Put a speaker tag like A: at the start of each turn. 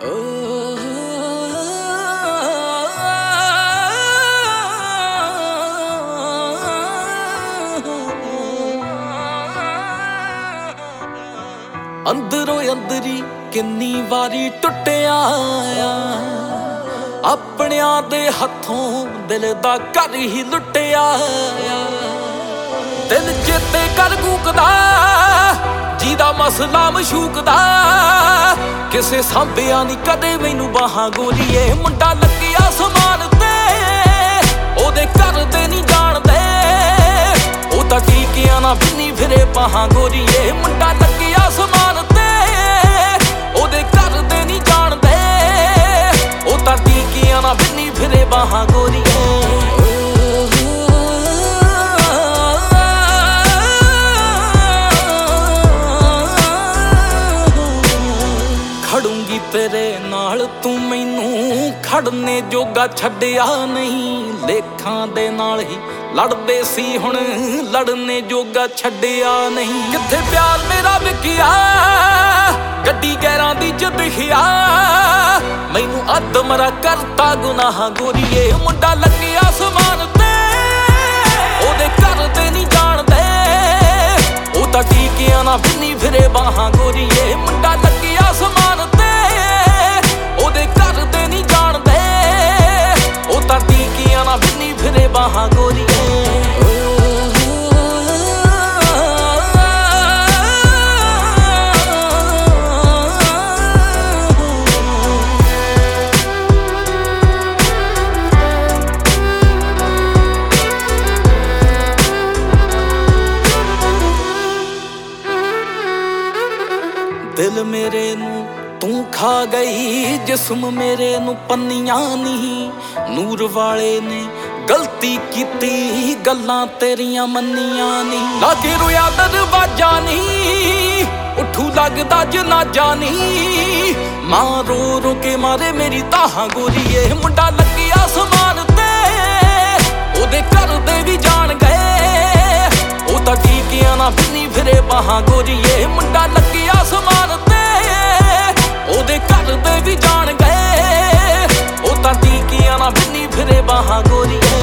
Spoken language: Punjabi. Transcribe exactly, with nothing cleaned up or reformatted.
A: ਅੰਦਰੋਂ ਅੰਦਰੀ ਕਿੰਨੀ ਵਾਰੀ ਟੁੱਟਿਆ ਆ, ਆਪਣਿਆਂ ਦੇ ਹੱਥੋਂ ਦਿਲ ਦਾ ਘਰ ਹੀ ਲੁੱਟਿਆ ਆ। ਦਿਲ ਚੇਤੇ ਕਰ ਕੂਕਦਾ ਜਿਹਦਾ ਮਸਲਾ ਮਸ਼ੂਕਦਾ, ਕਿਸੇ ਸਾਂਭਿਆ ਨਹੀਂ ਕਦੇ ਮੈਨੂੰ ਬਾਹਾਂ ਗੋਰੀਏ। ਮੁੰਡਾ ਲੱਗਿਆ ਸਮਾਨ ਤੇ ਉਹਦੇ ਘਰ ਦੇ ਨਹੀਂ ਜਾਣਦੇ, ਉਹ ਤਾਂ ਟੀਕਿਆਂ ਨਾ ਬਿੰਨੀ ਫਿਰੇ ਬਾਹਾਂ ਗੋਰੀਏ। ਮੁੰਡਾ ਲੱਗਿਆ ਸਮਾਨ ਤੇ ਉਹਦੇ ਘਰ ਦੇ ਨਹੀਂ ਜਾਣਦੇ, ਉਹ ਤਾਂ ਟੀਕਿਆਂ ਨਾ ਬਿੰਨੀ ਫਿਰੇ ਬਾਹਾਂ ਗੋਰੀਏ। ਖੜੂੰਗੀ ਤੇਰੇ ਨਾਲ ਤੂੰ ਮੈਨੂੰ ਖੜਨੇ ਜੋਗਾ ਛੱਡਿਆ ਨਹੀਂ, ਲੇਖਾਂ ਦੇ ਨਾਲ ਹੀ ਲੜਦੇ ਸੀ ਹੁਣ ਲੜਨੇ ਜੋਗਾ ਛੱਡਿਆ ਨਹੀਂ। ਕਿੱਥੇ ਪਿਆਰ ਮੇਰਾ ਵਿਕਿਆ ਗੱਡੀ ਗੈਰਾਂ ਦੀ ਜਦਖਿਆ, ਮੈਨੂੰ ਅੱਧ ਮਰਾ ਕਰਤਾ ਗੁਨਾਹ ਗੋਰੀਏ। ਮੁੰਡਾ ਲੱਗਿਆ ਸਮਾਨ ਤੇ ਉਹਦੇ ਘਰ ਦੇ ਨਹੀਂ ਜਾਣਦੇ, ਉਹ ਤਾਂ ਟੀਕਿਆਂ ਨਾ ਬਿੰਨੀ ਫਿਰੇ ਬਾਹਾਂ ਗੋਰੀਏ। ਮੁੰਡਾ ਲੱਗਿਆ ਸਮਾਨ ਤੇ ਉਹਦੇ ਘਰ ਦੇ ਨਹੀਂ ਜਾਣਦੇ, ਉਹ ਤਾਂ ਟੀਕਿਆਂ ਨਾ ਬਿੰਨੀ ਫਿਰੇ ਬਾਹਾਂ ਗੋਰੀਏ। ਦਿਲ ਮੇਰੇ ਨੂੰ ਤੂੰ ਖਾ ਗਈ, ਜਿਸਮ ਮੇਰੇ ਨੂੰ ਪੰਨੀਆਂ ਨਹੀਂ। ਨੂਰ ਵਾਲੇ ਨੇ ਗਲਤੀ ਕੀਤੀ, ਗੱਲਾਂ ਤੇਰੀਆਂ ਮੰਨੀਆਂ ਨਹੀਂ। ਲਾਗੇ ਰੋਇਆ ਦਰਵਾਜ਼ਾ ਨਹੀਂ, ਉੱਠੂ ਲੱਗਦਾ ਜਨਾਜ਼ਾ ਨਹੀਂ। ਮਾਂ ਰੋ ਰੋ ਕੇ ਮਾਰੇ ਮੇਰੀ ਤਾਹਾਂ ਗੋਰੀਏ। ਮੁੰਡਾ ਲੱਗਿਆ ਸਮਾਨ ਤੇ ਉਹਦੇ ਘਰ ਦੇ ਵੀ ਜਾਣ ਗਏ, ਉਹ ਤਾਂ ਟੀਕਿਆਂ ਨਾ ਬਿੰਨੀ ਫਿਰੇ ਬਾਹਾਂ ਗੋਰੀਏ। ਮੁੰਡਾ ਲੱਗਿਆ ਸਮਾਨ ਤੇ ਉਹਦੇ ਘਰ ਦੇ ਵੀ ਜਾਣ ਗਏ, ਉਹ ਤਾਂ ਟੀਕਿਆਂ ਨਾ ਬਿੰਨੀ ਫਿਰੇ ਬਾਹਾਂ ਗੋਰੀਏ।